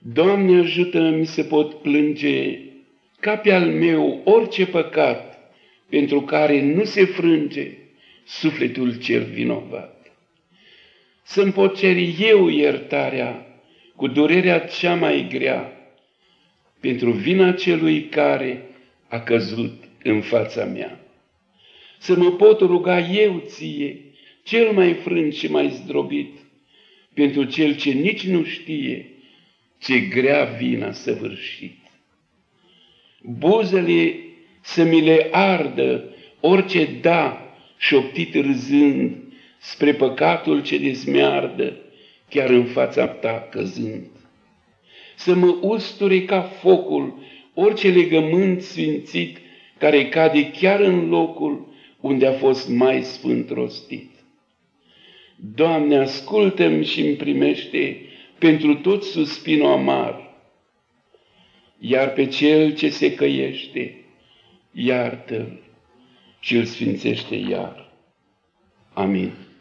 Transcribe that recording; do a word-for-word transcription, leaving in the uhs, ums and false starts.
Doamne, ajută-mi să pot plânge ca pe al meu orice păcat pentru care nu se frânge sufletul cel vinovat. Să-mi pot cere eu iertarea cu durerea cea mai grea pentru vina celui care a căzut în fața mea. Să mă pot ruga eu ție, cel mai frânt și mai zdrobit, pentru cel ce nici nu știe ce grea vina săvârșit. Buzele să mi le ardă orice da șoptit râzând spre păcatul ce dezmeardă chiar în fața ta căzând. Să mă usture ca focul orice legământ sfințit care cade chiar în locul unde a fost mai sfânt rostit. Doamne, ascultă-mi și îmi primește pentru tot suspinul amar, iar pe cel ce se căiește, iartă-l și îl sfințește iar. Amin.